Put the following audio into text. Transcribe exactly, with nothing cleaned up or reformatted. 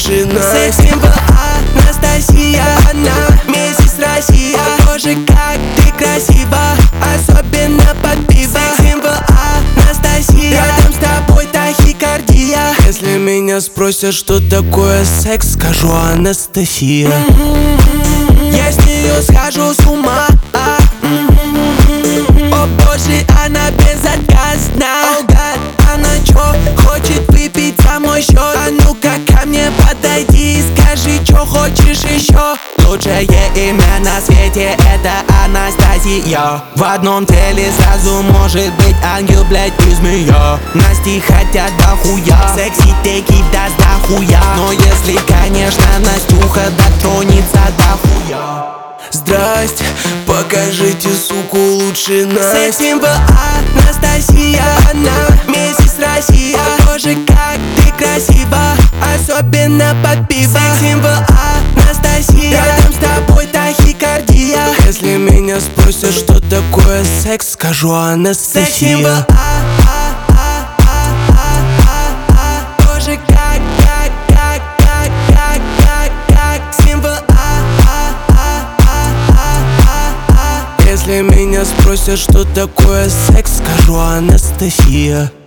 лучше Настя. Секс-символ Анастасия, она миссис Россия. Боже, как ты красива, особенно под пиво. Секс-символ Анастасия, рядом с тобой тахикардия. Если меня спросят, что такое секс, скажу Анастасия. Я с нее схожу с ума. О боже, она безотказна. О гад, она чё, хочет выпить за мой счет? А ну-ка ко мне подойди и скажи, чё хочешь еще? Лучшее имя на свете это Анастасия. В одном теле сразу может быть ангел, блядь, и змея. Насти хотят дохуя, секси теки даст дохуя. Но если, конечно, Настюха дотронется дохуя. Здрасте, покажите, суку, лучше Настя. Секс-символ Анастасия, она миссис Россия. Боже, как ты красива, особенно под пиво. Секс-символ Анастасия, рядом с тобой тахикардия. Если меня спросят, что такое секс, скажу Анастасия. Секс-символ Боже, как, как, как, как, как, как, как. Символ. Если меня спросят, что такое секс, скажу Анастасия.